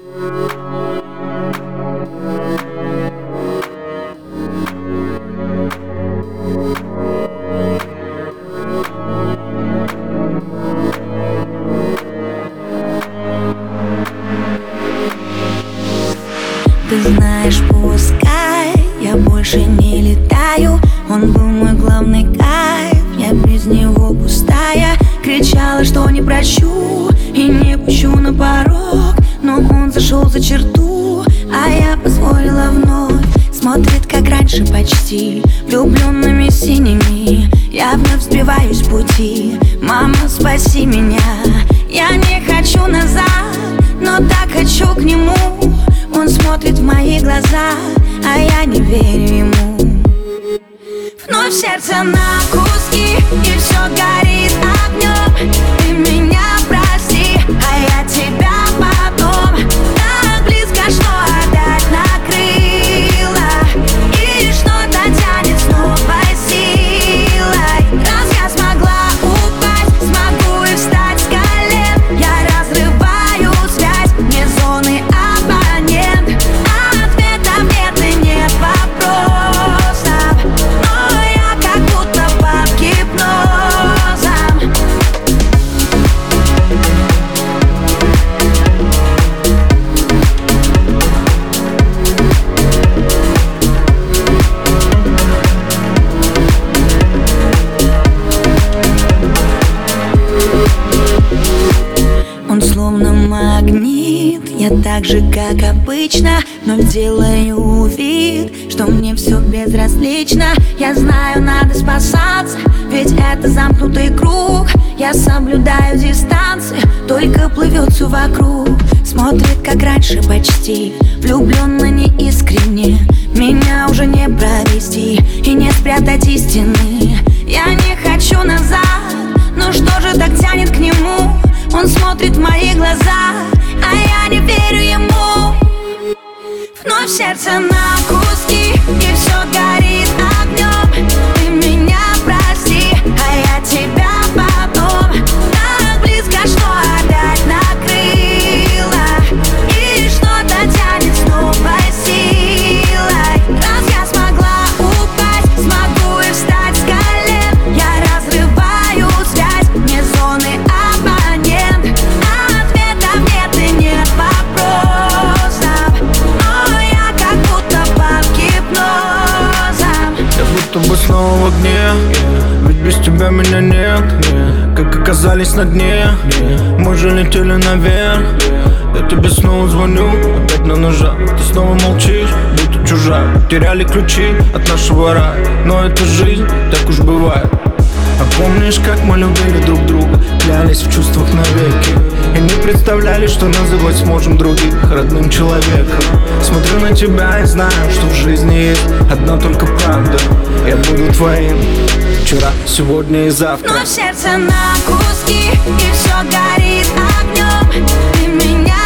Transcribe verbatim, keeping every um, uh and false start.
Ты знаешь, пускай я больше не летаю, он был мой главный кайф, я без него пустая. Кричала, что не прощу и не пущу на порог, но он зашел за черту, а я позволила вновь. Смотрит, как раньше почти, влюбленными синими. Я вновь сбиваюсь с пути. Мама, спаси меня. Я не хочу назад, но так хочу к нему. Он смотрит в мои глаза, а я не верю ему. Вновь сердце на куски, и все горит огнем. Ты меня прости, а я тебя потом. Так близко, что опять накрыло, и что-то тянет с новой силой. Раз я смогла упасть, смогу и встать с колен. Я разрываю связь, мне зоны абонент. Ответов нет и нет вопросов, но я как будто под гипнозом. Он словно магнит, я так же, как обычно, но делаю вид, что мне все безразлично. Я знаю, надо спасаться, ведь это замкнутый круг. Я соблюдаю дистанцию, только плывет все вокруг. Смотрит, как раньше почти, влюбленно неискренне. Меня уже не провести и не спрятать истины. Я не хочу назад, но что же так тянет к нему? Он смотрит в мои глаза, а я не верю ему. Вновь сердце на куски, и все горит огнем. Ты меня прости, а я тебя потом. Так близко, что опять накрыло, и что-то тянет с новой силой. Раз я смогла упасть, смогу и встать с колен. Я разрываю связь, мне зоны абонент. Ответов нет и нет вопросов, но я как будто под гипнозом. Я будто бы снова в огне, ведь без тебя меня нет. Как оказались на дне, мы же летели наверх. Я тебе снова звоню, опять на ножах. Ты снова молчишь, будто чужак. Теряли ключи от нашего рая, но это жизнь, так уж бывает. А помнишь, как мы любили друг друга, клялись в чувствах навеки, и не представляли, что называть сможем других родным человеком. Смотрю на тебя и знаю, что в жизни есть одна только правда. Я буду твоим вчера, сегодня и завтра. Но сердце на куски, и все горит огнем. Ты меня